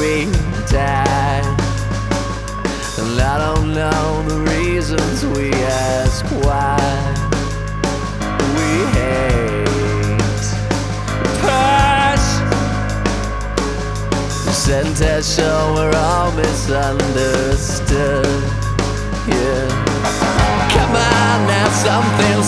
we die. And I don't know the reasons we ask why we hate push. Sent us show we're all misunderstood. Yeah, come on now, something